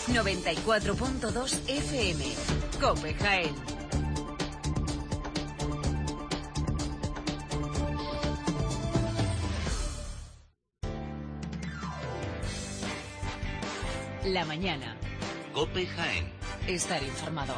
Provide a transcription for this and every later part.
94.2 FM. COPE Jaén. La mañana. COPE Jaén. Estar informado.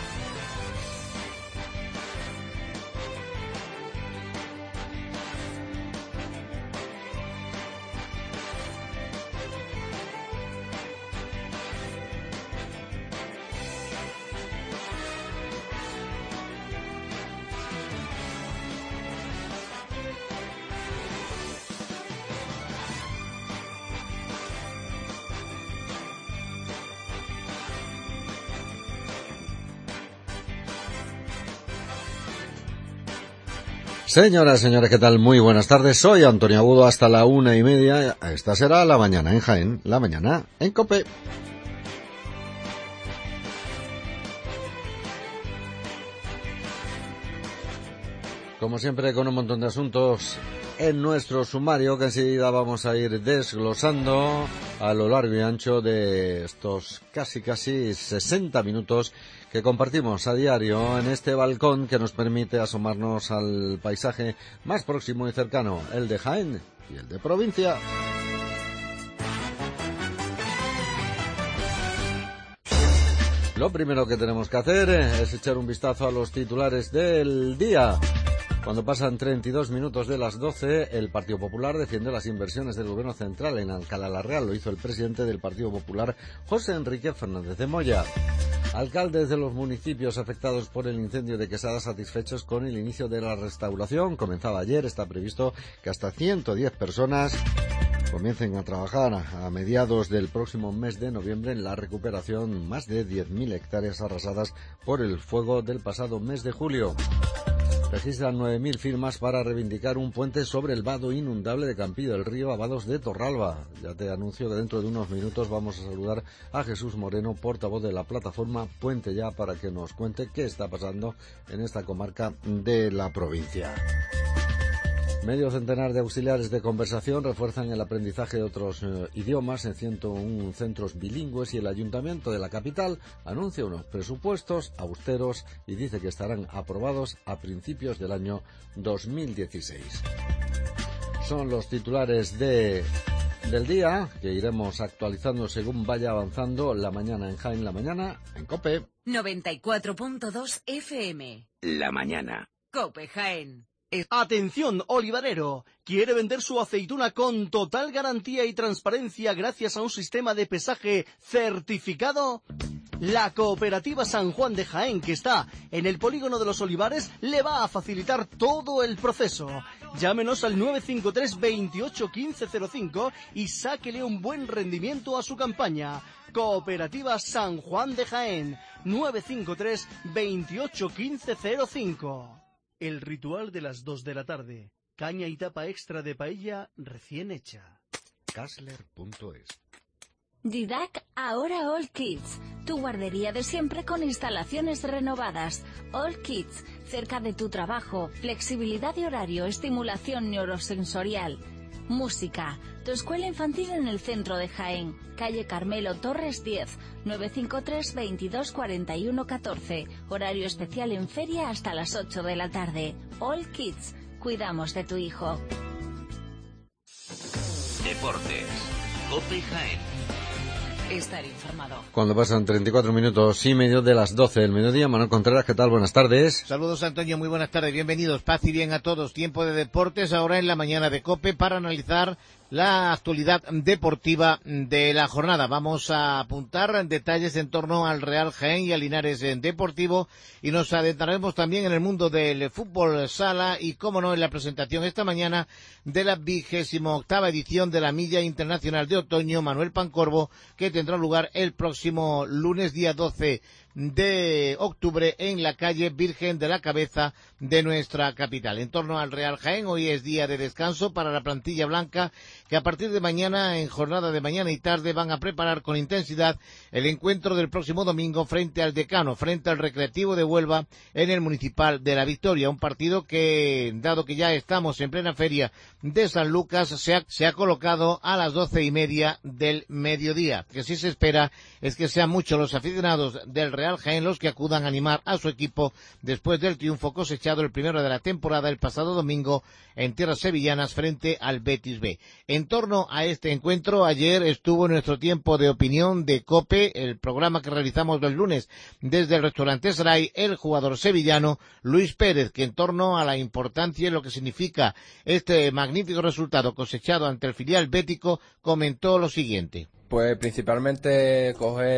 Señoras, señores, ¿qué tal? Muy buenas tardes. Soy Antonio Agudo hasta la 1:30. Esta será la mañana en Jaén, la mañana en COPE. Como siempre, con un montón de asuntos en nuestro sumario que enseguida vamos a ir desglosando a lo largo y ancho de estos casi 60 minutos que compartimos a diario en este balcón que nos permite asomarnos al paisaje más próximo y cercano, el de Jaén y el de provincia. Lo primero que tenemos que hacer es echar un vistazo a los titulares del día. Cuando pasan 32 minutos de las 12, el Partido Popular defiende las inversiones del Gobierno Central en Alcalá la Real. Lo hizo el presidente del Partido Popular, José Enrique Fernández de Moya. Alcaldes de los municipios afectados por el incendio de Quesada satisfechos con el inicio de la restauración. Comenzaba ayer, está previsto que hasta 110 personas comiencen a trabajar a mediados del próximo mes de noviembre en la recuperación más de 10.000 hectáreas arrasadas por el fuego del pasado mes de julio. Registran 9.000 firmas para reivindicar un puente sobre el vado inundable de Campillo del Río a Vados de Torralba. Ya te anuncio que dentro de unos minutos vamos a saludar a Jesús Moreno, portavoz de la plataforma Puente Ya, para que nos cuente qué está pasando en esta comarca de la provincia. Medio centenar de auxiliares de conversación refuerzan el aprendizaje de otros idiomas en 101 centros bilingües y el Ayuntamiento de la capital anuncia unos presupuestos austeros y dice que estarán aprobados a principios del año 2016. Son los titulares del día que iremos actualizando según vaya avanzando la mañana en Jaén, la mañana en COPE. 94.2 FM. La mañana. COPE Jaén. Atención, olivarero. ¿Quiere vender su aceituna con total garantía y transparencia gracias a un sistema de pesaje certificado? La Cooperativa San Juan de Jaén, que está en el Polígono de los Olivares, le va a facilitar todo el proceso. Llámenos al 953 28 15 05 y sáquele un buen rendimiento a su campaña. Cooperativa San Juan de Jaén, 953 28 15 05. El ritual de las 2 de la tarde. Caña y tapa extra de paella recién hecha. Kassler.es. Didac, ahora All Kids. Tu guardería de siempre con instalaciones renovadas. All Kids, cerca de tu trabajo. Flexibilidad de horario, estimulación neurosensorial. Música. Tu escuela infantil en el centro de Jaén. Calle Carmelo Torres 10, 953 22 41 14. Horario especial en feria hasta las 8 de la tarde. All Kids. Cuidamos de tu hijo. Deportes. COPE Jaén. Estar informado. Cuando pasan 34 minutos y medio de las 12 del mediodía, Manuel Contreras, ¿qué tal? Buenas tardes. Saludos, Antonio, muy buenas tardes, bienvenidos, paz y bien a todos. Tiempo de deportes ahora en la mañana de COPE para analizar la actualidad deportiva de la jornada. Vamos a apuntar detalles en torno al Real Jaén y al Linares Deportivo y nos adentraremos también en el mundo del fútbol sala y, cómo no, en la presentación esta mañana de la 28ª edición de la Milla Internacional de Otoño Manuel Pancorbo, que tendrá lugar el próximo lunes día 12 de octubre en la calle Virgen de la Cabeza de nuestra capital. En torno al Real Jaén, hoy es día de descanso para la plantilla blanca, que a partir de mañana, en jornada de mañana y tarde, van a preparar con intensidad el encuentro del próximo domingo frente al Decano, frente al Recreativo de Huelva en el Municipal de La Victoria. Un partido que, dado que ya estamos en plena feria de San Lucas, se ha colocado a las 12:30 del mediodía. Que sí se espera es que sean muchos los aficionados del Real Jaén los que acudan a animar a su equipo después del triunfo cosechado el primero de la temporada el pasado domingo en tierras sevillanas frente al Betis B. En torno a este encuentro, ayer estuvo nuestro tiempo de opinión de COPE, el programa que realizamos los lunes desde el restaurante Saray, el jugador sevillano Luis Pérez, que en torno a la importancia y lo que significa este magnífico resultado cosechado ante el filial bético, comentó lo siguiente. Pues principalmente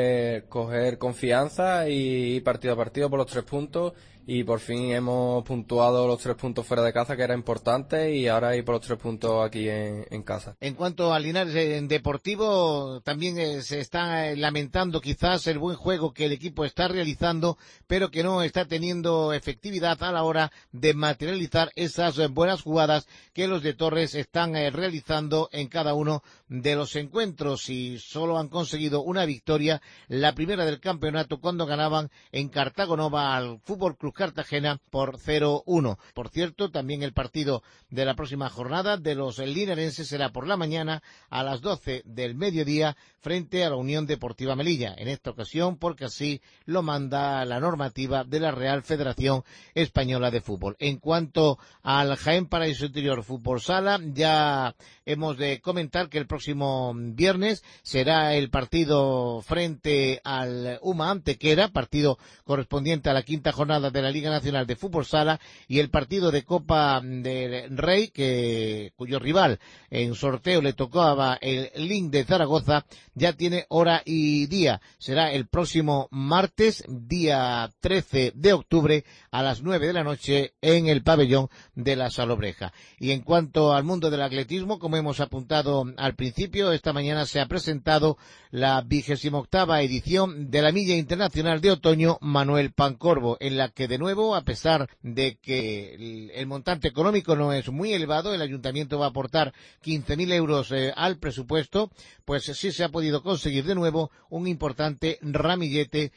coger confianza y ir partido a partido por los 3 puntos, y por fin hemos puntuado los 3 puntos fuera de casa, que era importante, y ahora ir por los 3 puntos aquí en casa. En cuanto al Linares en deportivo, también se está lamentando quizás el buen juego que el equipo está realizando, pero que no está teniendo efectividad a la hora de materializar esas buenas jugadas que los de Torres están realizando en cada uno de los encuentros, y solo han conseguido una victoria, la primera del campeonato, cuando ganaban en Cartagonova al Fútbol Club Cartagena por 0-1. Por cierto, también el partido de la próxima jornada de los linarenses será por la mañana a las 12 del mediodía frente a la Unión Deportiva Melilla. En esta ocasión, porque así lo manda la normativa de la Real Federación Española de Fútbol. En cuanto al Jaén Paraíso Interior Fútbol Sala, ya hemos de comentar que el próximo viernes será el partido frente al UMA Antequera, partido correspondiente a la quinta jornada de la Liga Nacional de Fútbol Sala, y el partido de Copa del Rey, cuyo rival en sorteo le tocaba el Link de Zaragoza, ya tiene hora y día. Será el próximo martes, día 13 de octubre, a las 9 de la noche en el pabellón de la Salobreja. Y en cuanto al mundo del atletismo, como hemos apuntado al principio, esta mañana se ha presentado la 28ª edición de la Milla Internacional de Otoño Manuel Pancorbo, en la que de nuevo, a pesar de que el montante económico no es muy elevado, el ayuntamiento va a aportar 15.000 euros al presupuesto, pues sí se ha podido conseguir de nuevo un importante ramillete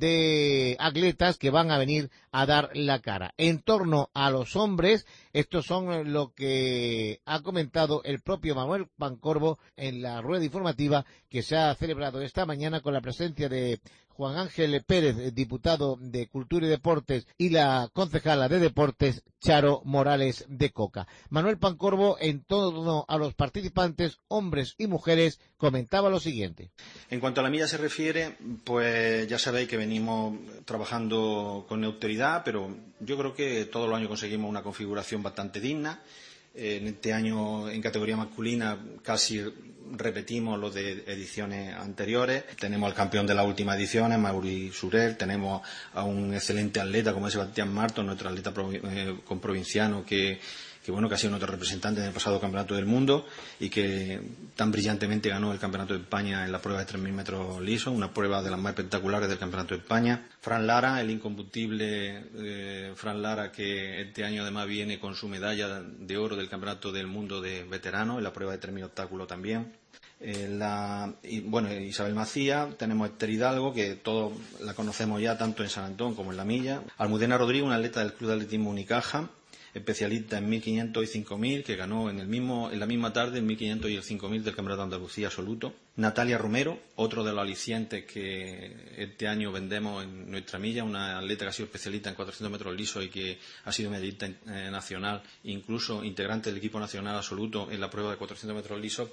de atletas que van a venir a dar la cara. En torno a los hombres, estos son lo que ha comentado el propio Manuel Pancorbo en la rueda informativa que se ha celebrado esta mañana con la presencia de Juan Ángel Pérez, diputado de Cultura y Deportes, y la concejala de Deportes, Charo Morales de Coca. Manuel Pancorbo, en torno a los participantes, hombres y mujeres, comentaba lo siguiente. En cuanto a la milla se refiere, pues ya sabéis que venimos trabajando con autoridad, pero yo creo que todos los años conseguimos una configuración bastante digna. En este año, en categoría masculina, casi repetimos lo de ediciones anteriores. Tenemos al campeón de las últimas ediciones, Mauri Surel. Tenemos a un excelente atleta como es Sebastián Marto, nuestro atleta comprovinciano que ha sido nuestro representante en el pasado Campeonato del Mundo y que tan brillantemente ganó el Campeonato de España en la prueba de 3.000 metros lisos, una prueba de las más espectaculares del Campeonato de España. Fran Lara, el incombustible Fran Lara, que este año además viene con su medalla de oro del Campeonato del Mundo de veteranos en la prueba de 3.000 obstáculos también. Isabel Macía, tenemos a Esther Hidalgo, que todos la conocemos ya tanto en San Antón como en la milla. Almudena Rodríguez, una atleta del Club de Atletismo Unicaja, especialista en 1.500 y 5.000, que ganó en la misma tarde el 1.500 y el 5.000 del Campeonato de Andalucía absoluto. Natalia Romero, otro de los alicientes que este año vendemos en nuestra milla, una atleta que ha sido especialista en 400 metros lisos y que ha sido medallista nacional, incluso integrante del equipo nacional absoluto en la prueba de 400 metros lisos,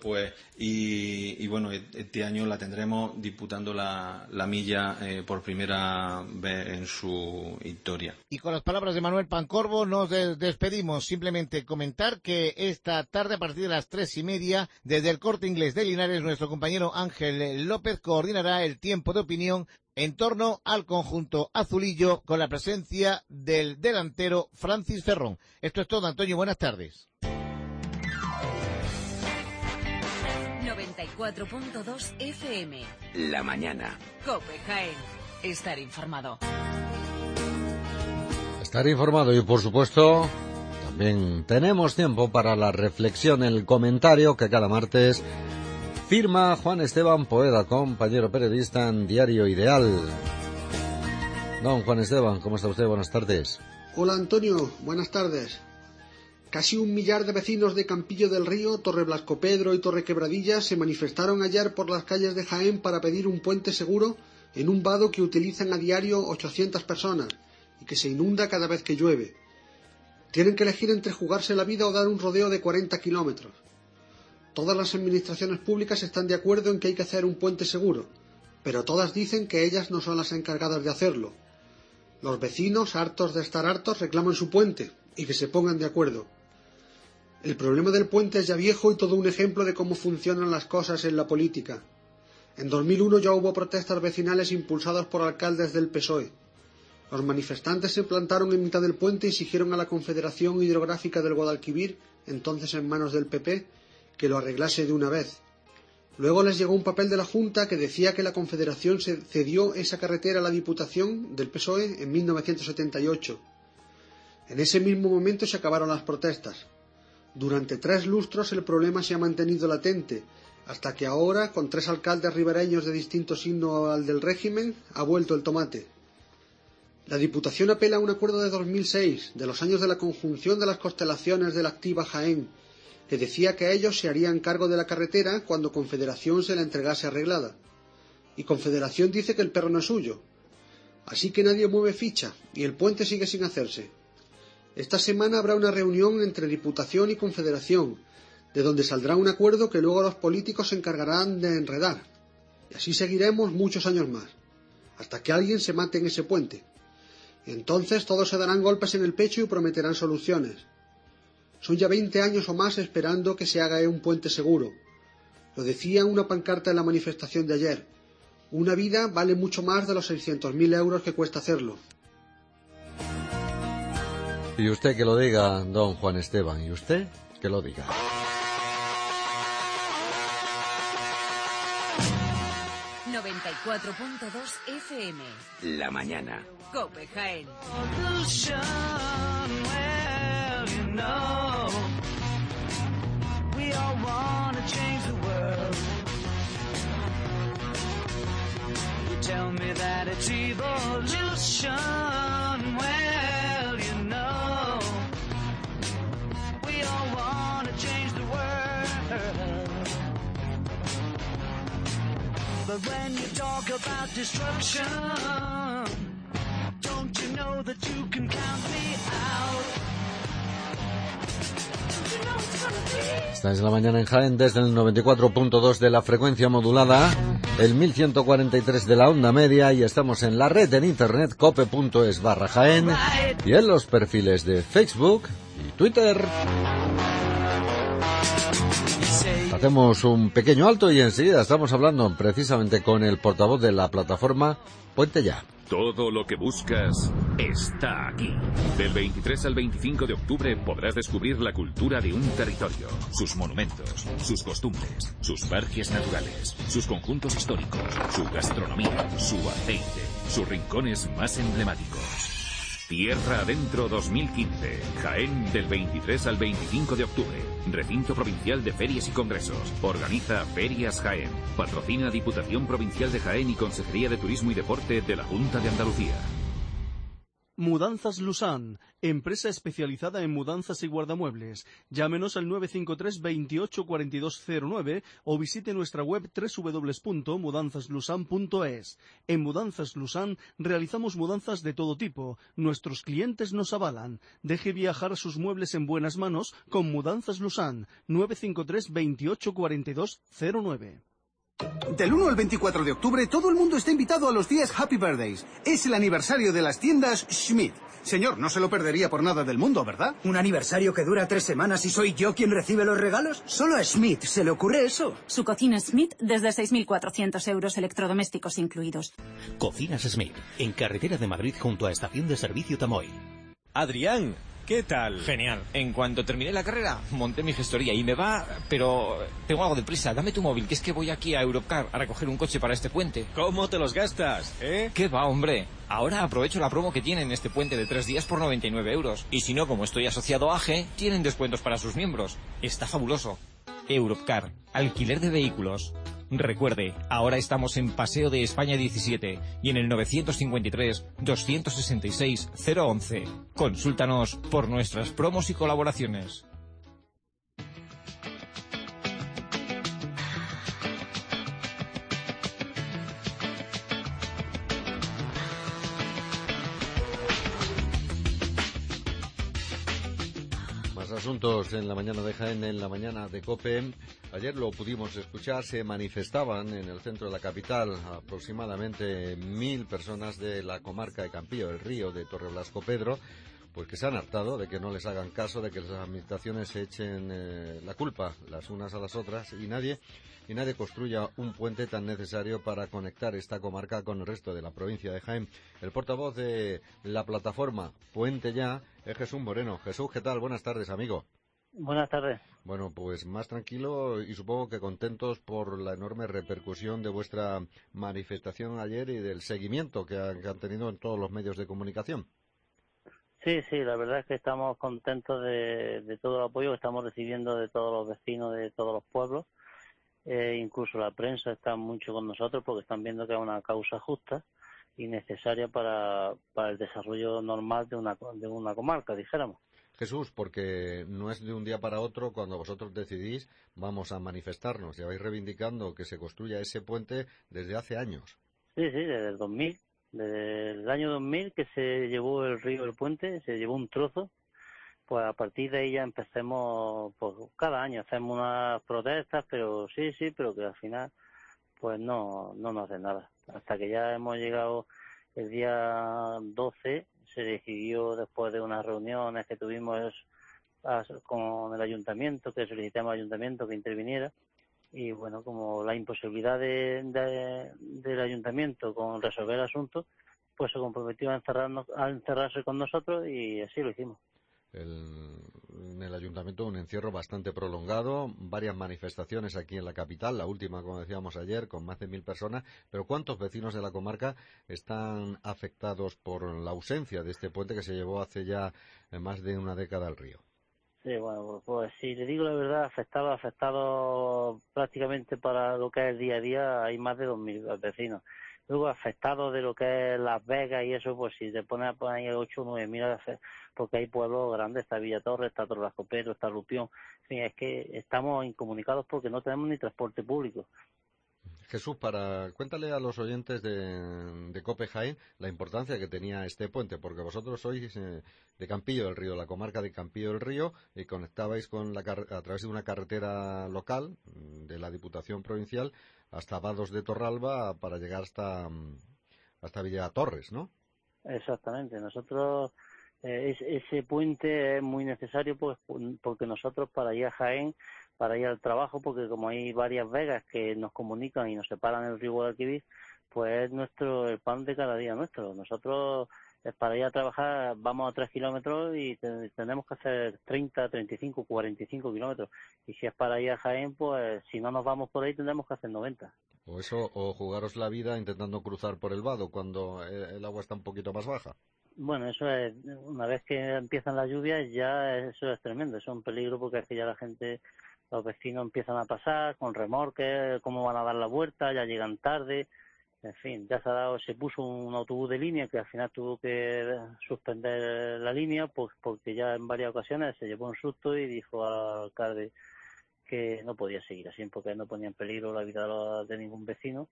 este año la tendremos disputando la milla por primera vez en su historia. Y con las palabras de Manuel Pancorbo nos despedimos. Simplemente comentar que esta tarde, a partir de las 3:30, desde el Corte Inglés de Linares, nuestro compañero Ángel López coordinará el tiempo de opinión en torno al conjunto azulillo, con la presencia del delantero Francis Ferrón. Esto es todo, Antonio, buenas tardes. 94.2 FM. La mañana. COPE Jaén. Estar informado. Estar informado y, por supuesto, también tenemos tiempo para la reflexión, el comentario que cada martes firma Juan Esteban Poeda, compañero periodista en Diario Ideal. Don Juan Esteban, ¿cómo está usted? Buenas tardes. Hola Antonio, buenas tardes. Casi 1 millar de vecinos de Campillo del Río, Torreblascopedro y Torrequebradilla se manifestaron ayer por las calles de Jaén para pedir un puente seguro en un vado que utilizan a diario 800 personas y que se inunda cada vez que llueve. Tienen que elegir entre jugarse la vida o dar un rodeo de 40 kilómetros. Todas las administraciones públicas están de acuerdo en que hay que hacer un puente seguro, pero todas dicen que ellas no son las encargadas de hacerlo. Los vecinos, hartos de estar hartos, reclaman su puente y que se pongan de acuerdo. El problema del puente es ya viejo y todo un ejemplo de cómo funcionan las cosas en la política. En 2001 ya hubo protestas vecinales impulsadas por alcaldes del PSOE. Los manifestantes se plantaron en mitad del puente y exigieron a la Confederación Hidrográfica del Guadalquivir, entonces en manos del PP, que lo arreglase de una vez. Luego les llegó un papel de la Junta que decía que la Confederación cedió esa carretera a la Diputación del PSOE en 1978. En ese mismo momento se acabaron las protestas. Durante 3 lustros el problema se ha mantenido latente, hasta que ahora, con 3 alcaldes ribereños de distinto signo al del régimen, ha vuelto el tomate. La Diputación apela a un acuerdo de 2006, de los años de la conjunción de las constelaciones de la activa Jaén, que decía que ellos se harían cargo de la carretera cuando Confederación se la entregase arreglada. Y Confederación dice que el perro no es suyo. Así que nadie mueve ficha, y el puente sigue sin hacerse. Esta semana habrá una reunión entre Diputación y Confederación, de donde saldrá un acuerdo que luego los políticos se encargarán de enredar. Y así seguiremos muchos años más, hasta que alguien se mate en ese puente. Entonces todos se darán golpes en el pecho y prometerán soluciones. Son ya 20 años o más esperando que se haga un puente seguro. Lo decía una pancarta en la manifestación de ayer. Una vida vale mucho más de los 600.000 euros que cuesta hacerlo. Y usted que lo diga, don Juan Esteban, y usted que lo diga. FM. La mañana. COPE Jaén. We all wanna change the world. You tell me that it's evolution. Well, you know, we all wanna change the world. But when you talk about destruction, don't you know that you can count me out? Esta es la mañana en Jaén desde el 94.2 de la frecuencia modulada, el 1143 de la onda media, y estamos en la red en internet cope.es/Jaén y en los perfiles de Facebook y Twitter. Hacemos un pequeño alto y enseguida estamos hablando precisamente con el portavoz de la plataforma Puente Ya. Todo lo que buscas está aquí. Del 23 al 25 de octubre podrás descubrir la cultura de un territorio, sus monumentos, sus costumbres, sus parques naturales, sus conjuntos históricos, su gastronomía, su aceite, sus rincones más emblemáticos. Tierra Adentro 2015, Jaén, del 23 al 25 de octubre. Recinto Provincial de Ferias y Congresos. Organiza Ferias Jaén. Patrocina Diputación Provincial de Jaén y Consejería de Turismo y Deporte de la Junta de Andalucía. Mudanzas Lusán, empresa especializada en mudanzas y guardamuebles. Llámenos al 953 28 4209 o visite nuestra web www.mudanzaslusan.es. En Mudanzas Lusán realizamos mudanzas de todo tipo. Nuestros clientes nos avalan. Deje viajar sus muebles en buenas manos con Mudanzas Lusán. 953 28 4209. Del 1 al 24 de octubre, todo el mundo está invitado a los 10 Happy Birthdays. Es el aniversario de las tiendas Schmidt. Señor, no se lo perdería por nada del mundo, ¿verdad? ¿Un aniversario que dura 3 semanas y soy yo quien recibe los regalos? Solo a Schmidt se le ocurre eso. Su cocina Schmidt desde 6.400 euros, electrodomésticos incluidos. Cocinas Schmidt, en carretera de Madrid junto a Estación de Servicio Tamoy. Adrián, ¿qué tal? Genial. En cuanto terminé la carrera, monté mi gestoría y me va... Pero tengo algo de prisa. Dame tu móvil, que es que voy aquí a Europcar a recoger un coche para este puente. ¿Cómo te los gastas, eh? ¿Qué va, hombre? Ahora aprovecho la promo que tienen este puente de 3 días por 99 euros. Y si no, como estoy asociado a AGE, tienen descuentos para sus miembros. Está fabuloso. Europcar. Alquiler de vehículos. Recuerde, ahora estamos en Paseo de España 17 y en el 953-266-011. Consúltanos por nuestras promos y colaboraciones. Asuntos en la mañana de Jaén, en la mañana de COPE. Ayer lo pudimos escuchar, se manifestaban en el centro de la capital aproximadamente 1000 personas de la comarca de Campillo del Río, de Torreblascopedro, pues que se han hartado de que no les hagan caso, de que las administraciones se echen la culpa las unas a las otras y nadie construya un puente tan necesario para conectar esta comarca con el resto de la provincia de Jaén. El portavoz de la plataforma Puente Ya es Jesús Moreno. Jesús, ¿qué tal? Buenas tardes, amigo. Buenas tardes. Bueno, pues más tranquilo y supongo que contentos por la enorme repercusión de vuestra manifestación ayer y del seguimiento que han tenido en todos los medios de comunicación. Sí, la verdad es que estamos contentos de todo el apoyo que estamos recibiendo de todos los vecinos de todos los pueblos. Incluso la prensa está mucho con nosotros porque están viendo que es una causa justa y necesaria para el desarrollo normal de una comarca, dijéramos. Jesús, porque no es de un día para otro cuando vosotros decidís vamos a manifestarnos. Lleváis reivindicando que se construya ese puente desde hace años. Sí, desde el 2000. Desde el año 2000 que se llevó el río del puente, se llevó un trozo. Pues a partir de ahí ya empecemos, pues cada año hacemos unas protestas, pero pero que al final pues no nos hacen nada. Hasta que ya hemos llegado el día 12, se decidió después de unas reuniones que tuvimos con el ayuntamiento, que solicitamos al ayuntamiento que interviniera, y bueno, como la imposibilidad del ayuntamiento con resolver el asunto, pues se comprometió a encerrarse con nosotros y así lo hicimos. En el ayuntamiento un encierro bastante prolongado, varias manifestaciones aquí en la capital, la última, como decíamos ayer, con más de 1000 personas, pero ¿cuántos vecinos de la comarca están afectados por la ausencia de este puente que se llevó hace ya más de una década al río? Sí, bueno, pues si le digo la verdad, afectado prácticamente para lo que es el día a día, hay más de 2000 vecinos. Luego afectados de lo que es Las Vegas y eso, pues si te pones a poner 8 o 9 mil, porque hay pueblos grandes, está Villatorre, está Torreblascopedro, está Rupión. En fin, es que estamos incomunicados porque no tenemos ni transporte público. Jesús, cuéntale a los oyentes de COPE Jaén la importancia que tenía este puente, porque vosotros sois de Campillo del Río, la comarca de Campillo del Río, y conectabais a través de una carretera local de la Diputación Provincial hasta Vados de Torralba para llegar hasta Villa Torres, ¿no? Exactamente. Nosotros, ese puente es muy necesario pues porque nosotros para ir a Jaén, para ir al trabajo, porque como hay varias vegas que nos comunican y nos separan el río Guadalquivir, pues es el pan de cada día nuestro. Nosotros para ir a trabajar vamos a 3 kilómetros y tenemos que hacer 30, 35, 45 kilómetros. Y si es para ir a Jaén, pues si no nos vamos por ahí tendremos que hacer 90. O jugaros la vida intentando cruzar por el vado cuando el agua está un poquito más baja. Bueno, eso es, una vez que empiezan las lluvias ya eso es tremendo, eso es un peligro porque es que ya los vecinos empiezan a pasar con remorques, cómo van a dar la vuelta, ya llegan tarde. En fin, ya se puso un autobús de línea que al final tuvo que suspender la línea pues porque ya en varias ocasiones se llevó un susto y dijo al alcalde que no podía seguir así porque no ponía en peligro la vida de ningún vecino.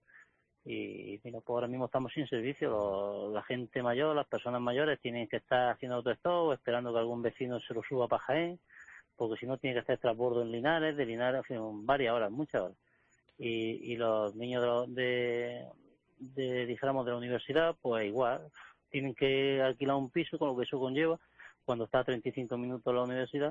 Y mira, pues ahora mismo estamos sin servicio. La gente mayor, las personas mayores tienen que estar haciendo autostop esperando que algún vecino se lo suba para Jaén, porque si no tiene que hacer transbordo en Linares, de Linares, en fin, varias horas, muchas horas. Y los niños dijéramos de la universidad, pues igual, tienen que alquilar un piso con lo que eso conlleva cuando está a 35 minutos la universidad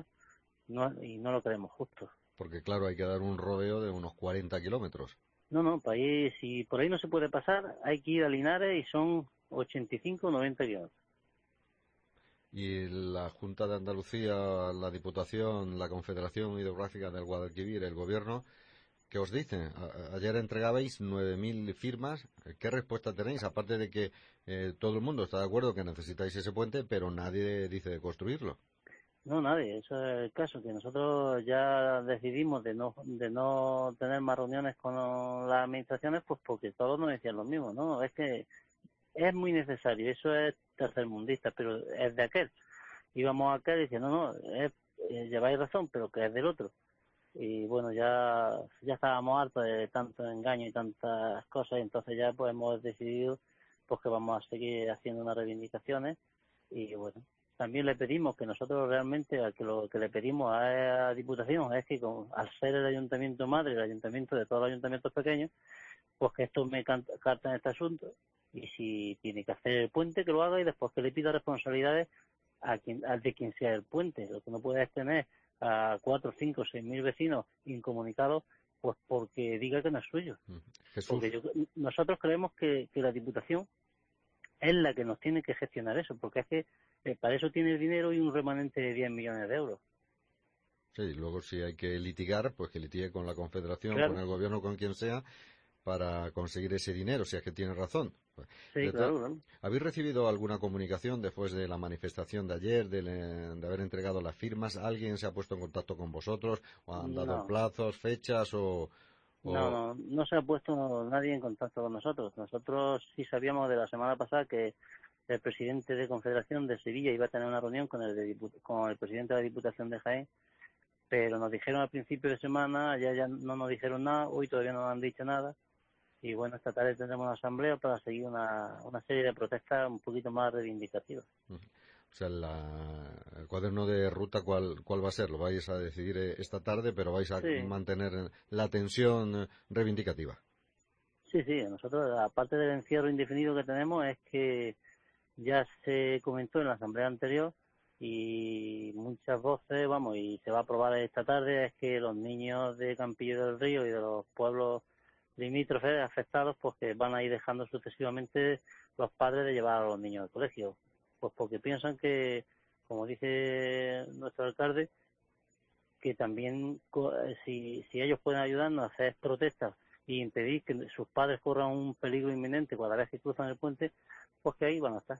y no lo creemos justo. Porque claro, hay que dar un rodeo de unos 40 kilómetros. No, si por ahí no se puede pasar, hay que ir a Linares y son 85 o 90 kilómetros. Y la Junta de Andalucía, la Diputación, la Confederación Hidrográfica del Guadalquivir, el Gobierno, ¿qué os dicen? Ayer entregabais 9.000 firmas. ¿Qué respuesta tenéis? Aparte de que todo el mundo está de acuerdo que necesitáis ese puente, pero nadie dice de construirlo. No, nadie. Eso es el caso, que nosotros ya decidimos de no tener más reuniones con las administraciones, pues porque todos nos decían lo mismo, ¿no? Es que es muy necesario, eso es tercermundista, pero es de aquel. Íbamos a aquel y diciendo, no, lleváis razón, pero que es del otro. Y bueno, ya estábamos hartos de tanto engaño y tantas cosas, y entonces ya pues hemos decidido pues que vamos a seguir haciendo unas reivindicaciones. Y bueno, también le pedimos que nosotros realmente, lo que le pedimos a la Diputación es que al ser el ayuntamiento madre, el ayuntamiento de todos los ayuntamientos pequeños, pues que tome carta en este asunto, y si tiene que hacer el puente, que lo haga, y después que le pida responsabilidades al de quien sea el puente. Lo que no puede es tener a 4, 5, 6.000 vecinos incomunicados, pues porque diga que no es suyo. Jesús. Porque nosotros creemos que la Diputación es la que nos tiene que gestionar eso, porque es que para eso tiene el dinero y un remanente de 10 millones de euros. Sí, luego si hay que litigar, pues que litigue con la Confederación, claro, con el Gobierno, con quien sea, para conseguir ese dinero, si es que tiene razón. Sí, claro. ¿Habéis recibido alguna comunicación después de la manifestación de ayer, de haber entregado las firmas? ¿Alguien se ha puesto en contacto con vosotros? ¿O han dado plazos, fechas No se ha puesto nadie en contacto con nosotros. Nosotros sí sabíamos de la semana pasada que el presidente de Confederación de Sevilla iba a tener una reunión con el presidente de la Diputación de Jaén, pero nos dijeron al principio de semana, ya no nos dijeron nada, hoy todavía no nos han dicho nada. Y bueno, esta tarde tendremos una asamblea para seguir una serie de protestas un poquito más reivindicativas. O sea, el cuaderno de ruta, ¿cuál va a ser? Lo vais a decidir esta tarde, pero vais a mantener la tensión reivindicativa. Sí, nosotros, aparte del encierro indefinido que tenemos, es que ya se comentó en la asamblea anterior y muchas voces, y se va a aprobar esta tarde, es que los niños de Campillo del Río y de los pueblos limítrofes afectados, pues que van a ir dejando sucesivamente los padres de llevar a los niños al colegio, pues porque piensan que, como dice nuestro alcalde, que también si ellos pueden ayudarnos a hacer protestas y impedir que sus padres corran un peligro inminente cada vez que cruzan el puente, pues que ahí van a estar.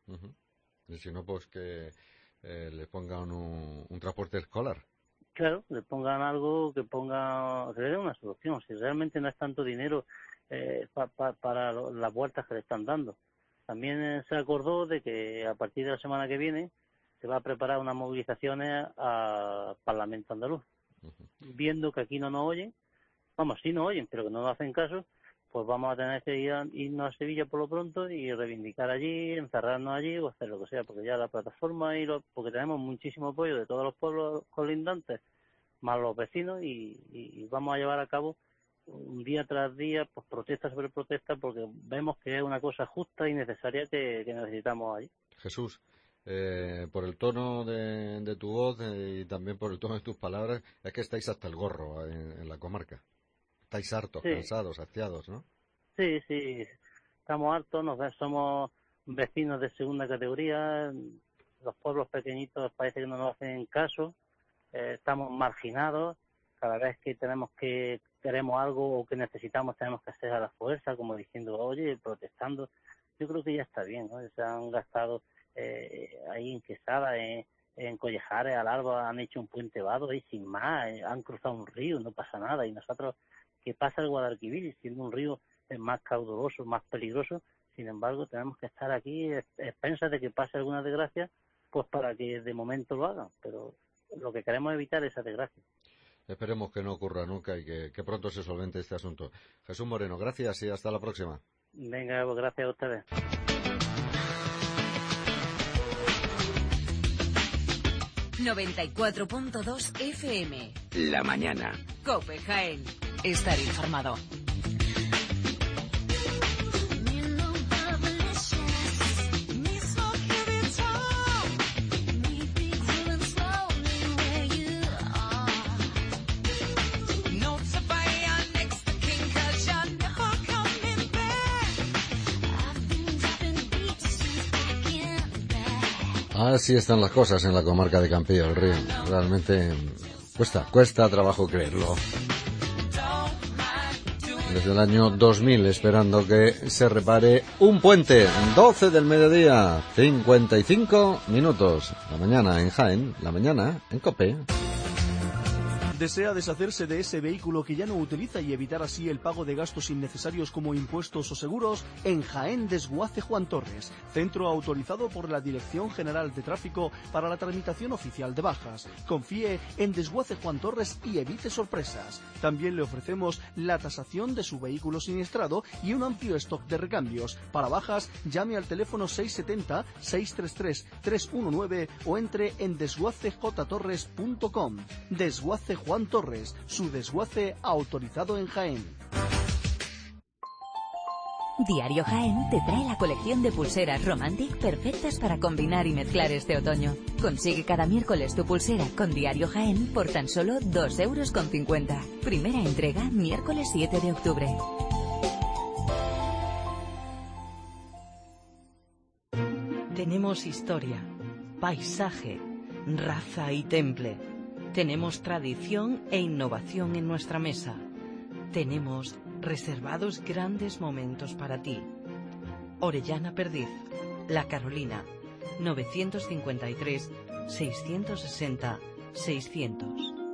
Y si no, pues que le pongan un transporte escolar. Claro, le pongan algo, que le den una solución. Si realmente no es tanto dinero para las vueltas que le están dando. También se acordó de que a partir de la semana que viene se va a preparar unas movilizaciones al Parlamento andaluz. Viendo que aquí no nos oyen, sí nos oyen, pero que no nos hacen caso, pues vamos a tener que irnos a Sevilla por lo pronto y reivindicar allí, encerrarnos allí o hacer lo que sea, porque ya la plataforma porque tenemos muchísimo apoyo de todos los pueblos colindantes, más los vecinos, y vamos a llevar a cabo un día tras día pues protesta sobre protesta, porque vemos que es una cosa justa y necesaria que necesitamos allí. Jesús, por el tono de tu voz y también por el tono de tus palabras, es que estáis hasta el gorro en la comarca. Estáis hartos, cansados, hastiados, ¿no? Sí, estamos hartos, somos vecinos de segunda categoría, los pueblos pequeñitos parece que no nos hacen caso, estamos marginados, cada vez que queremos algo o que necesitamos tenemos que hacer a la fuerza, como diciendo, oye, protestando. Yo creo que ya está bien, ¿no? Se han gastado ahí en Quesada, en Collejares, al Alba, han hecho un puente vado y sin más, han cruzado un río, no pasa nada, y nosotros, ¿qué pasa el Guadalquivir? Siendo un río más caudaloso, más peligroso, sin embargo tenemos que estar aquí a expensas de que pase alguna desgracia, pues para que de momento lo hagan, pero lo que queremos evitar es esa desgracia. Esperemos que no ocurra nunca y que pronto se solvente este asunto. Jesús Moreno, gracias y hasta la próxima. Venga, pues gracias a ustedes. ...94.2 FM... La mañana. COPE Jaén. Estar informado. Así están las cosas en la comarca de Campillo del Río. Realmente cuesta trabajo creerlo. Desde el año 2000 esperando que se repare un puente. 12 del mediodía, 55 minutos. La mañana en Jaén, la mañana en COPE. ¿Desea deshacerse de ese vehículo que ya no utiliza y evitar así el pago de gastos innecesarios como impuestos o seguros? En Jaén, Desguace Juan Torres, centro autorizado por la Dirección General de Tráfico para la tramitación oficial de bajas. Confíe en Desguace Juan Torres y evite sorpresas. También le ofrecemos la tasación de su vehículo siniestrado y un amplio stock de recambios. Para bajas, llame al teléfono 670-633-319 o entre en desguacejtorres.com. Desguace Juan Torres, su desguace autorizado en Jaén. Diario Jaén te trae la colección de pulseras Romantic perfectas para combinar y mezclar este otoño. Consigue cada miércoles tu pulsera con Diario Jaén por tan solo 2,50 €. Primera entrega miércoles 7 de octubre. Tenemos historia, paisaje, raza y temple. Tenemos tradición e innovación en nuestra mesa. Tenemos reservados grandes momentos para ti. Orellana Perdiz, La Carolina, 953-660-600.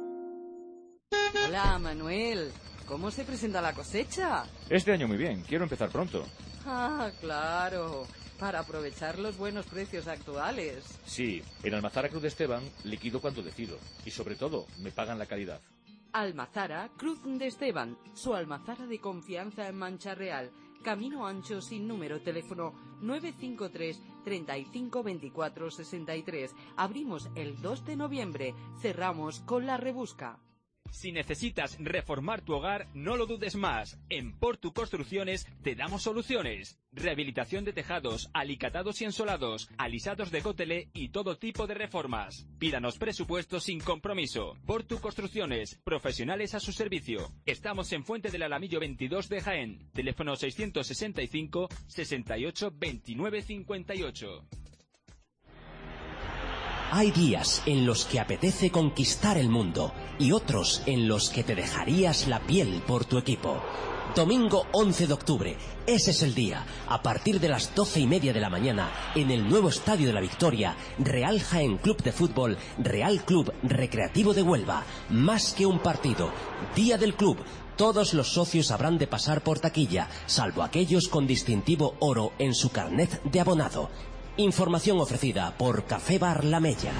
Hola, Manuel. ¿Cómo se presenta la cosecha? Este año muy bien, quiero empezar pronto. Ah, claro. Para aprovechar los buenos precios actuales. Sí, en Almazara Cruz de Esteban liquido cuando decido. Y sobre todo, me pagan la calidad. Almazara Cruz de Esteban, su almazara de confianza en Mancha Real. Camino ancho sin número, teléfono 953 35 24 63. Abrimos el 2 de noviembre, cerramos con la rebusca. Si necesitas reformar tu hogar, no lo dudes más. En Portu Construcciones te damos soluciones. Rehabilitación de tejados, alicatados y ensolados, alisados de cótele y todo tipo de reformas. Pídanos presupuesto sin compromiso. Portu Construcciones, profesionales a su servicio. Estamos en Fuente del Alamillo 22 de Jaén. Teléfono 665 68 29 58. Hay días en los que apetece conquistar el mundo y otros en los que te dejarías la piel por tu equipo. Domingo 11 de octubre, ese es el día. A partir de las 12:30 de la mañana, en el nuevo Estadio de la Victoria, Real Jaén Club de Fútbol, Real Club Recreativo de Huelva. Más que un partido, Día del Club. Todos los socios habrán de pasar por taquilla, salvo aquellos con distintivo oro en su carnet de abonado. Información ofrecida por Café Bar La Mella.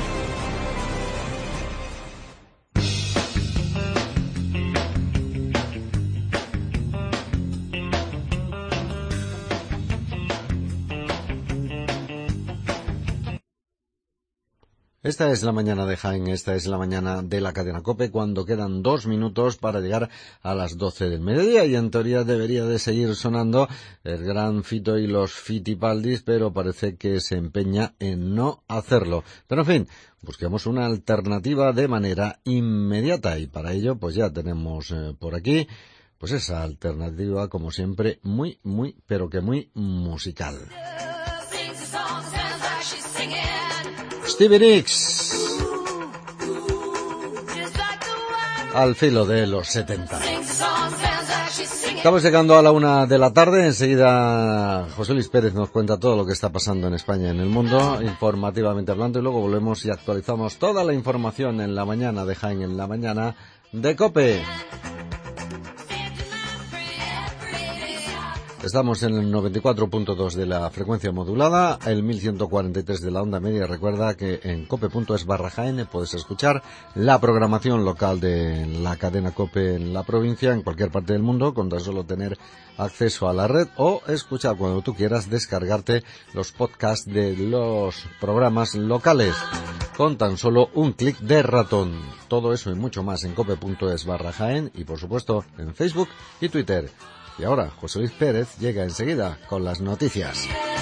Esta es la mañana de Jaén, esta es la mañana de la cadena COPE, cuando quedan 2 minutos para llegar a las 12 del mediodía, y en teoría debería de seguir sonando el gran Fito y los Fitipaldis, pero parece que se empeña en no hacerlo. Pero en fin, busquemos una alternativa de manera inmediata, y para ello pues ya tenemos por aquí pues esa alternativa, como siempre, muy, pero que muy musical. Stevie Nicks, al filo de los 70. Estamos llegando a la 1 de la tarde. Enseguida José Luis Pérez nos cuenta todo lo que está pasando en España y en el mundo, informativamente hablando, y luego volvemos y actualizamos toda la información en la mañana de Jaén, en la mañana de COPE. Estamos en el 94.2 de la frecuencia modulada, el 1143 de la onda media. Recuerda que en cope.es/Jaén puedes escuchar la programación local de la cadena COPE en la provincia, en cualquier parte del mundo, con tan solo tener acceso a la red, o escuchar cuando tú quieras, descargarte los podcasts de los programas locales con tan solo un clic de ratón. Todo eso y mucho más en cope.es/Jaén y, por supuesto, en Facebook y Twitter. Y ahora José Luis Pérez llega enseguida con las noticias.